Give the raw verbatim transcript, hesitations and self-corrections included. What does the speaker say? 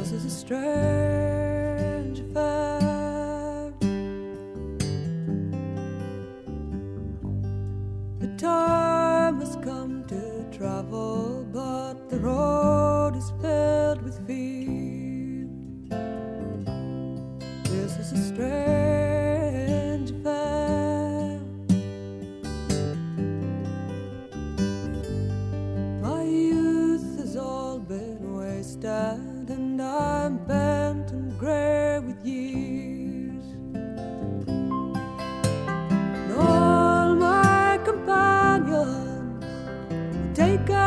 This is a strange affair. The time has come to travel, but the road is fair.